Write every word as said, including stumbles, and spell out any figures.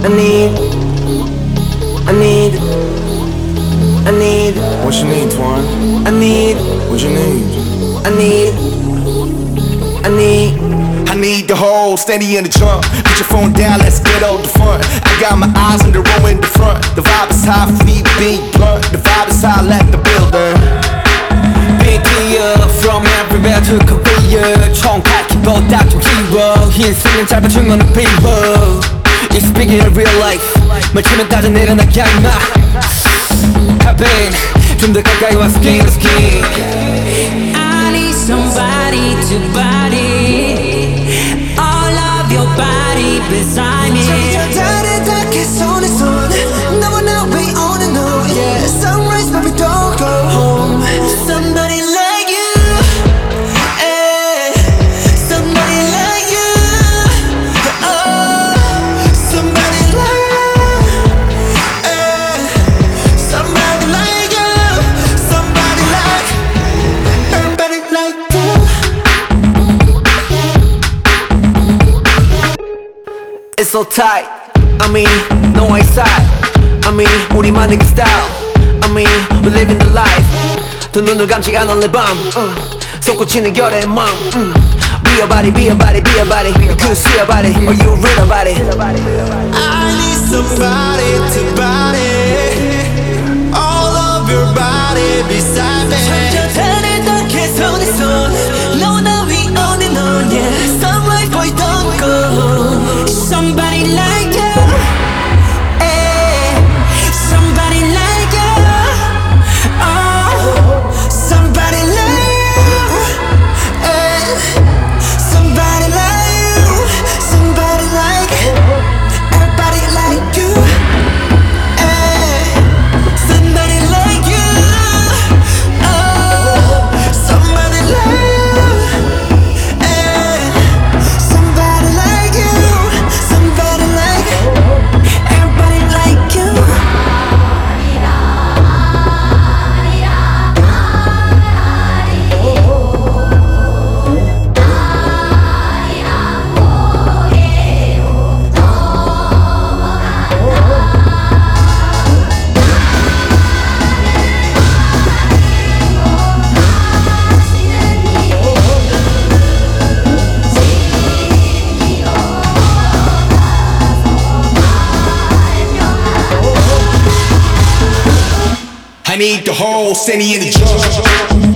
I need, I need, I need. What you need, Twan? I need, What you need? I need, I need. I need the whole steady in the trunk. Put your phone down, let's get out the front. I got my eyes on the row in the front. The vibe is high, feet big blunt. The vibe is high, let the builder. Big deal from everywhere to Korea. 총칼키보다 좀 길어. 인생은 짧아 중간은 비워. It's speaking in real life. 말치면 따져 내려나게 임마. I've been 좀 더 가까이 와 skin to skin. I need somebody to body all of your body beside me. 다르게 손에 손 너무나 we on and on. Yeah, sunrise but we don't go home. Somebody like you, eh? Somebody like you, oh. Somebody like you, eh? Somebody like you, somebody like, everybody like you. It's so tight. I mean, no one side. I mean, 우리만의 그 style. I mean, we living the life. 두 눈을 감지 않은 내 밤. uh. 솟구치는 결의 맘. mm. Be a body, be a body, be a body. You could see a body, or you read about it. I need somebody to body all of your body beside me. 다르게 손에 손 너무나 we on and on. Yeah, sunrise boy don't go. Somebody like you, eh? Somebody like you, oh. Somebody like you, eh? Somebody like you, somebody like, everybody like you, eh? Somebody like you, oh. Somebody like you, eh? Somebody like you, somebody like, everybody like you. I need the whole steady in the trunk.